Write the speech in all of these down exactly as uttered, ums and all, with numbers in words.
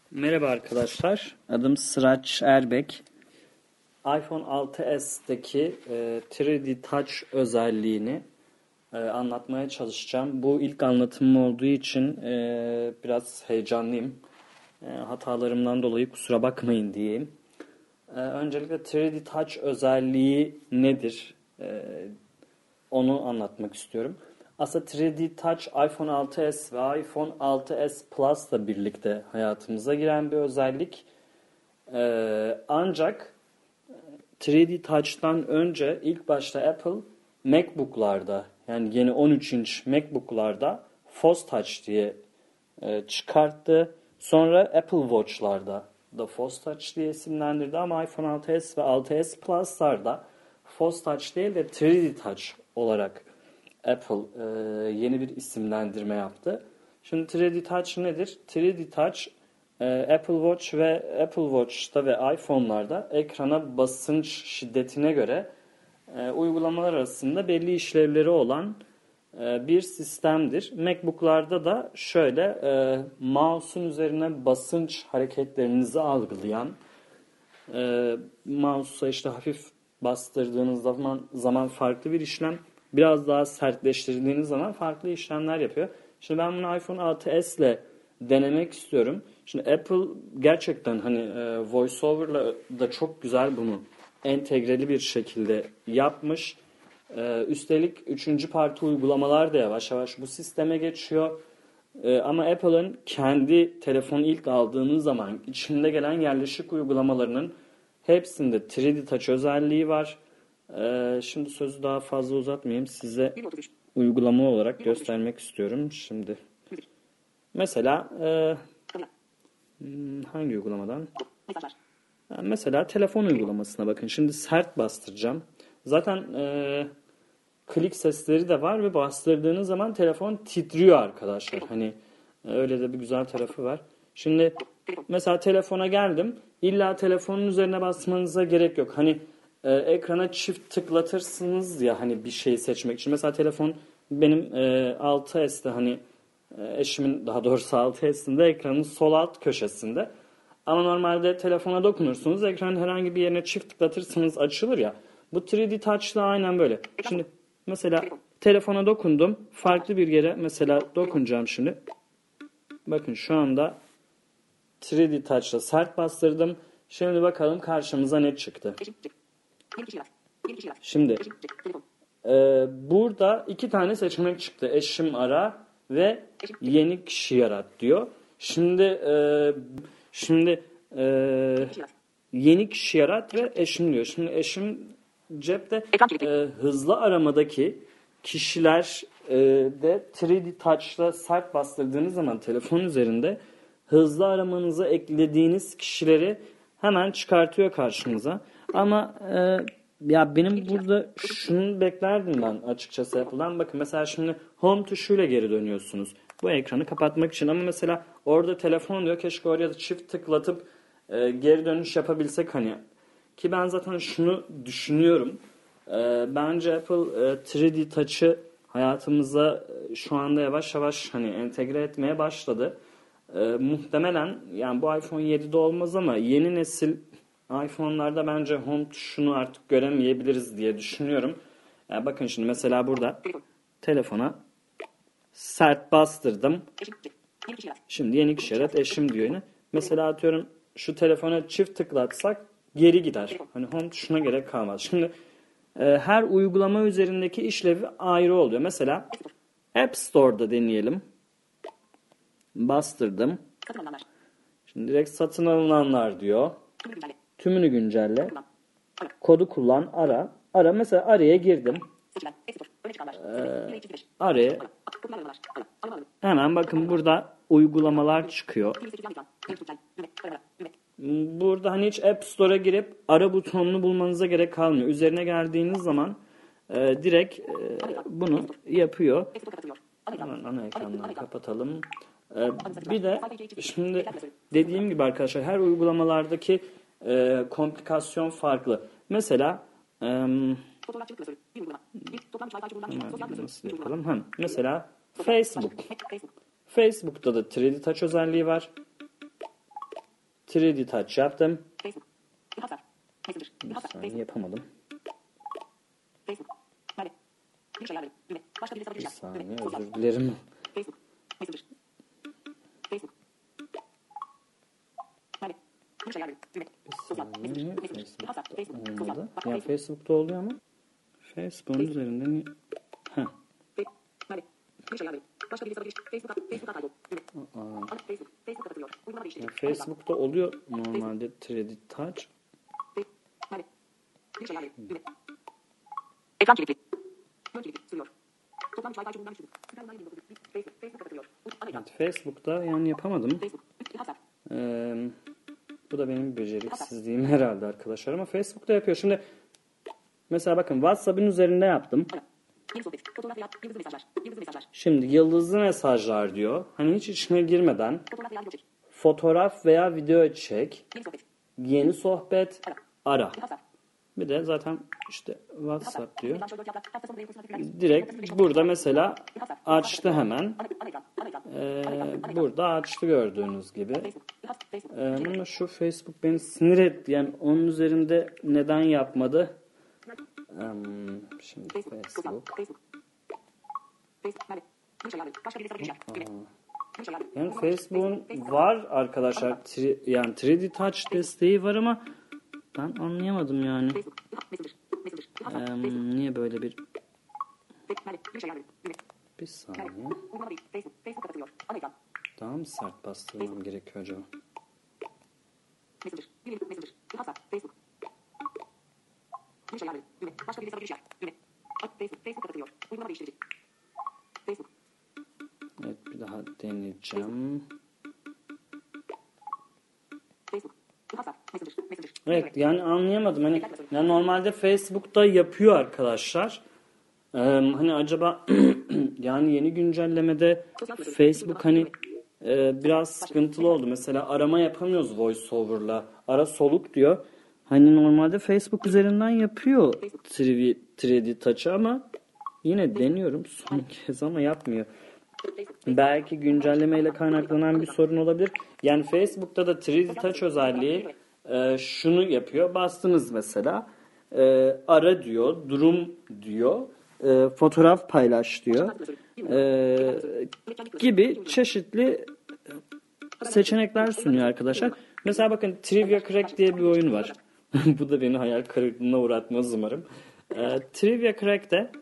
Merhaba arkadaşlar, adım Sıraç Erbek. iPhone altı S'teki e, üç D Touch özelliğini e, anlatmaya çalışacağım. Bu ilk anlatımım olduğu için e, biraz heyecanlıyım. E, hatalarımdan dolayı kusura bakmayın diyeyim. E, öncelikle üç D Touch özelliği nedir? E, onu anlatmak istiyorum. Aslında üç D Touch iPhone altı S ve iPhone altı S Plus'la birlikte hayatımıza giren bir özellik. Ee, ancak üç D Touch'tan önce ilk başta Apple MacBook'larda, yani yeni on üç inç MacBook'larda Force Touch diye e, çıkarttı. Sonra Apple Watch'larda da Force Touch diye isimlendirdi ama iPhone altı S ve altı S Plus'larda Force Touch değil de üç D Touch olarak Apple e, yeni bir isimlendirme yaptı. Şimdi üç D Touch nedir? üç D Touch e, Apple Watch ve Apple Watch'ta ve iPhone'larda ekrana basınç şiddetine göre e, uygulamalar arasında belli işlevleri olan e, bir sistemdir. MacBook'larda da şöyle e, mouse'un üzerine basınç hareketlerinizi algılayan, e, mouse'a işte hafif bastırdığınız zaman zaman farklı bir işlem, biraz daha sertleştirdiğiniz zaman farklı işlemler yapıyor. Şimdi ben bunu iPhone altı S ile denemek istiyorum. Şimdi Apple gerçekten hani e, VoiceOver'la da çok güzel bunu entegreli bir şekilde yapmış. E, üstelik üçüncü parti uygulamalar da yavaş yavaş bu sisteme geçiyor. E, ama Apple'ın kendi telefonu ilk aldığınız zaman içinde gelen yerleşik uygulamalarının hepsinde üç D Touch özelliği var. Ee, şimdi sözü daha fazla uzatmayayım. Size uygulama olarak göstermek istiyorum. Şimdi mesela e, hangi uygulamadan? Yani mesela telefon uygulamasına bakın. Şimdi sert bastıracağım. Zaten e, klik sesleri de var ve bastırdığınız zaman telefon titriyor arkadaşlar. Hani öyle de bir güzel tarafı var. Şimdi mesela telefona geldim. İlla telefonun üzerine basmanıza gerek yok. Hani e, ekrana çift tıklatırsınız ya hani bir şeyi seçmek için. Mesela telefon benim e, altı S'te hani e, eşimin daha doğrusu altı S'inde ekranın sol alt köşesinde. Ama normalde telefona dokunursunuz. Ekranın herhangi bir yerine çift tıklatırsınız açılır ya. Bu üç D Touch'la aynen böyle. Şimdi mesela telefona dokundum. Farklı bir yere mesela dokunacağım şimdi. Bakın şu anda üç D Touch'la sert bastırdım. Şimdi bakalım karşımıza ne çıktı. Şimdi e, burada iki tane seçenek çıktı. Eşim ara ve yeni kişi yarat diyor. Şimdi e, şimdi e, yeni kişi yarat ve eşim diyor. Şimdi eşim cepte e, hızlı aramadaki kişiler e, de üç D Touch'la sert bastırdığınız zaman telefon üzerinde hızlı aramanıza eklediğiniz kişileri hemen çıkartıyor karşınıza. Ama e, ya benim burada şunu beklerdim ben açıkçası Apple'dan. Bakın mesela şimdi home tuşuyla geri dönüyorsunuz. Bu ekranı kapatmak için ama mesela orada telefon diyor. Keşke oraya da çift tıklatıp e, geri dönüş yapabilsek hani. Ki ben zaten şunu düşünüyorum. E, bence Apple e, üç D Touch'ı hayatımıza e, şu anda yavaş yavaş hani entegre etmeye başladı. E, muhtemelen yani bu iPhone yedide olmaz ama yeni nesil iPhone'larda bence home tuşunu artık göremeyebiliriz diye düşünüyorum. Yani bakın şimdi mesela burada telefona sert bastırdım. Şimdi yeni kişi yarat eşim diyor yine. Mesela atıyorum şu telefona çift tıklatsak geri gider. Hani home tuşuna gerek kalmaz. Şimdi e, her uygulama üzerindeki işlevi ayrı oluyor. Mesela App Store'da deneyelim. Bastırdım. Şimdi direkt satın alınanlar diyor. Tümünü güncelle. Kodu kullan, ara. Ara mesela araya girdim. Ee, araya hemen bakın burada uygulamalar çıkıyor. Burada hani hiç App Store'a girip ara butonunu bulmanıza gerek kalmıyor. Üzerine geldiğiniz zaman e, direkt e, bunu yapıyor. Hemen ana ekrandan kapatalım. Ee, bir de şimdi dediğim gibi arkadaşlar her uygulamalardaki e, komplikasyon farklı. Mesela e, nasıl yapalım? Ha, mesela Facebook. Facebook'ta da üç D Touch özelliği var. üç D Touch yaptım. Facebook. WhatsApp. Messenger. Bir WhatsApp. saniye yapamadım. Facebook. Mali. Giriş ayarları. Düğme. Başka bir Bir hesaba saniye giriş yap. Düğme. özür dilerim. Facebook. Messenger. Facebook. Mali. Giriş ayarları. Düğme. Bir Sosyal. saniye Messenger. Messenger. Facebook'ta WhatsApp. Facebook. Sosyal. olmadı. Başka Ya Facebook. Facebook'ta oluyor ama Facebook'un üzerinde niye? Heh. Facebook. Mali. Giriş ayarları. Başka bir hesaba giriş. Facebook. Facebook kaydol. Düğme. Aa. Ana Facebook. Facebook kapatılıyor. Uygulama Ya değiştiriliyor. Facebook'ta oluyor normalde üç D Touch. Facebook. Mali. Giriş ayarları. Düğme. Ekran kilitli. Ön kilitli. Sürüyor. Toplam üç Wi-Fi çubuğundan üç çubuk. Süper yirmi dokuz. Facebook. Facebook kapatılıyor. Ana ekran. Evet, Facebook'ta yani yapamadım. Facebook. WhatsApp. Ee, bu da benim beceriksizliğim herhalde arkadaşlar ama Facebook'ta yapıyor. Şimdi mesela bakın WhatsApp'ın üzerinde yaptım. Ara. Yeni sohbet. Fotoğraf veya yıldızlı mesajlar. Yıldızlı mesajlar. Şimdi yıldızlı mesajlar diyor. Hani hiç içine girmeden Fotoğraf veya video çek. fotoğraf veya video çek, Yeni sohbet. yeni sohbet, Ara. ara. WhatsApp. Bir de zaten işte WhatsApp diyor. Yıldan şöyle dört yaprak. Hafta sonu kursuna tıklayın. Direkt burada mesela açtı hemen. Ana, ana ekran. Ana ekran. Ee, burada açtı gördüğünüz gibi. Facebook. Facebook. Ee, ama şu Facebook beni sinir etti. Yani onun üzerinde neden yapmadı? Um, şimdi Facebook. Sosyal. Facebook. Facebook. Facebook. Mali. Giriş ayarları. Başka bir hesaba giriş yap. Düğme. Giriş ayarları. Yani Uygulama değiştir. Facebook'un Facebook. var arkadaşlar. Tri- yani üç D Touch desteği var ama ben anlayamadım yani. Facebook. Messenger. Messenger. Ee, WhatsApp. Facebook. niye böyle bir Facebook. Mali. Giriş ayarları. Düğme. bir saniye Uygulama değil. Facebook. Facebook kapatılıyor. Ana ekran. daha mı sert bastırmam gerekiyor acaba? Messenger. Bilim. Messenger. WhatsApp. Facebook. Giriş ayarları. Düğme. Başka bir hesaba giriş yap. Düğme. Facebook. Facebook kapatılıyor. Uygulama değiştirici. Facebook. Evet bir daha deneyeceğim. Facebook. WhatsApp. Messenger. Messenger. Evet yani anlayamadım. Hani yani normalde Facebook'ta yapıyor arkadaşlar. Ee, hani acaba yani yeni güncellemede Facebook hani e, biraz sıkıntılı oldu. Mesela arama yapamıyoruz VoiceOver'la. Ara soluk diyor. Hani normalde Facebook üzerinden yapıyor üç D Touch'ı ama yine deniyorum son kez ama yapmıyor. Belki güncellemeyle kaynaklanan bir sorun olabilir. Yani Facebook'ta da üç D Touch özelliği e, şunu yapıyor. Bastınız mesela e, ara diyor, durum diyor, e, fotoğraf paylaş diyor e, gibi çeşitli seçenekler sunuyor arkadaşlar. Mesela bakın Trivia Crack diye bir oyun var. Bu da beni hayal kırıklığına uğratmaz umarım. E, Trivia Crack'te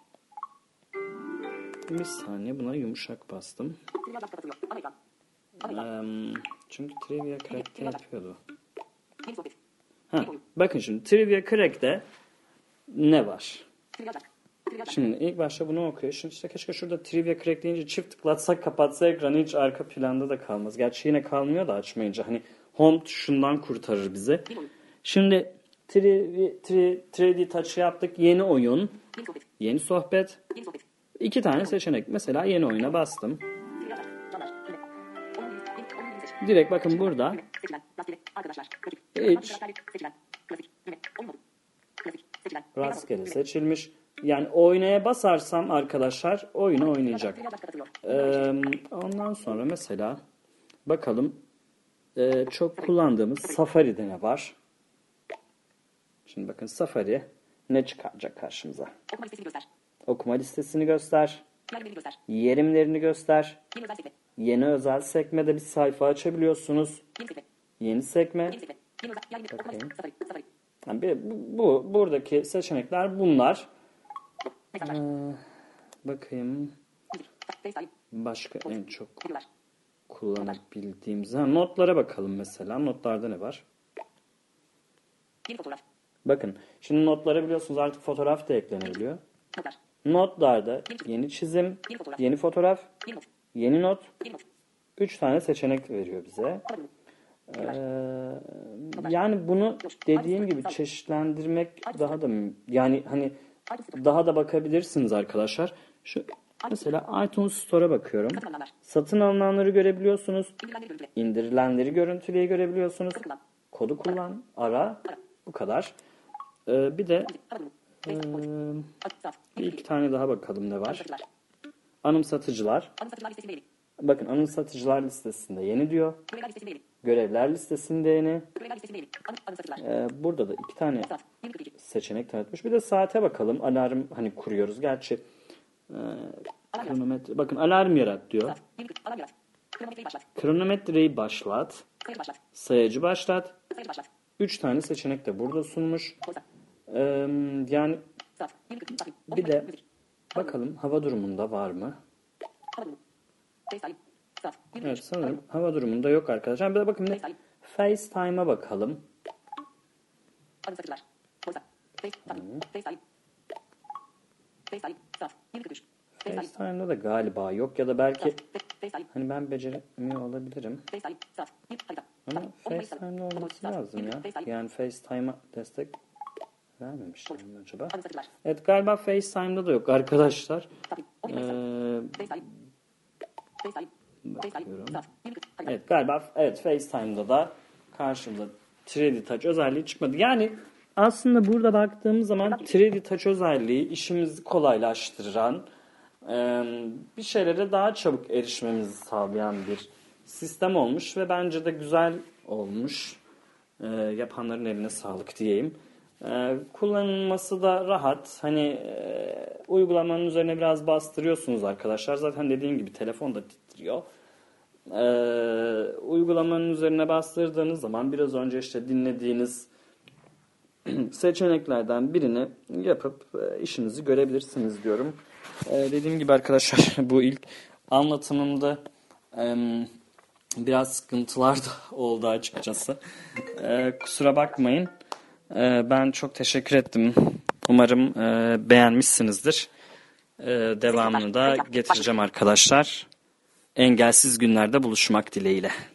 bir saniye buna yumuşak bastım. Um, çünkü Trivia Crack'te yapıyordu. Ha, bakın şimdi Trivia Crack'te ne var? Şimdi ilk başta bunu okuyor. Şimdi işte keşke şurada Trivia Crack deyince çift tıklatsak kapatsa ekranı hiç arka planda da kalmaz. Gerçi yine kalmıyor da açmayınca. Hani home tuşundan kurtarır bizi. Şimdi üç D Touch'ı yaptık. Yeni oyun. Yeni sohbet. İki tane seçenek. Mesela yeni oyuna bastım. Direkt bakın burada hiç rastgele seçilmiş. Yani oynaya basarsam arkadaşlar oyunu oynayacak. Ee, ondan sonra mesela bakalım e, çok kullandığımız Safari'de ne var? Şimdi bakın Safari ne çıkaracak karşımıza? Okuma listesini göster. Yerimlerini göster. Yeni özel sekmede bir sayfa açabiliyorsunuz. Yeni sekme. Bakayım. Yani bir, bu, bu buradaki seçenekler bunlar. Ee, bakayım. Başka en çok kullanabildiğimiz. Ha, notlara bakalım mesela. Notlarda ne var? Bakın. Şimdi notlara biliyorsunuz artık fotoğraf da eklenebiliyor. Notlarda yeni çizim, yeni fotoğraf, yeni not. Üç tane seçenek veriyor bize. Ee, yani bunu dediğim gibi çeşitlendirmek daha da yani hani daha da bakabilirsiniz arkadaşlar. Şu mesela iTunes Store'a bakıyorum. Satın alınanları görebiliyorsunuz. İndirilenleri görüntüleye görebiliyorsunuz. Kodu kullan, ara. Bu kadar. Ee, bir de e, bir iki tane daha bakalım ne var. Anımsatıcılar. Bakın anımsatıcılar listesinde yeni diyor. görevler listesindeyini. Görevler listesinde yeni. Adım, adım satırlar. Ee, burada da iki tane Saat. yirmi kırk iki. seçenek tanıtmış. Bir de saate bakalım. Alarm hani kuruyoruz. Gerçi e, kronometre. Bakın alarm yarat diyor. Saat. yirmi kırk. Alarm yarat. Kronometreyi başlat. Kronometreyi başlat. Sayıcı başlat. Sayacı başlat. Sayıcı başlat. Üç tane seçenek de burada sunmuş. Korsan. Ee, yani Saat. yirmi kırk. Takvim. bir de bakalım hava durumunda var mı? Hava durumu. FaceTime. Saat. yirmi Evet üç. sanırım hava durumunda yok arkadaşlar. Bir de bakın bir de FaceTime'a bakalım. Adım satırlar. Korsan. Face. Takvim. FaceTime. FaceTime. Saat. yirmi kırk üç. FaceTime. FaceTime'da da galiba yok ya da belki FaceTime. hani ben beceremiyor olabilirim. FaceTime. Saat. yirmi harita. Ama Takvim. on Mayıs. FaceTime'da olması Saat. lazım yirmi ya. FaceTime. Yani FaceTime'a destek vermemişler mi acaba? Adım satırlar. Evet galiba FaceTime'da da yok arkadaşlar. Takvim. on Mayıs. Ee, FaceTime. FaceTime. FaceTime. bakıyorum. Saat. yirmi kırk. Harita. Evet galiba evet FaceTime'da da karşımıza üç D Touch özelliği çıkmadı. Yani aslında burada baktığımız zaman üç D Touch özelliği işimizi kolaylaştıran, e, bir şeylere daha çabuk erişmemizi sağlayan bir sistem olmuş ve bence de güzel olmuş. E, yapanların eline sağlık diyeyim. E, kullanılması da rahat. Hani e, uygulamanın üzerine biraz bastırıyorsunuz arkadaşlar. Zaten dediğim gibi telefon da titriyor. Ee, uygulamanın üzerine bastırdığınız zaman biraz önce işte dinlediğiniz seçeneklerden birini yapıp e, işinizi görebilirsiniz diyorum. Ee, dediğim gibi arkadaşlar bu ilk anlatımımda e, biraz sıkıntılar da oldu açıkçası. E, kusura bakmayın. E, ben çok teşekkür ettim. Umarım e, beğenmişsinizdir. E, devamını da getireceğim arkadaşlar. Engelsiz günlerde buluşmak dileğiyle.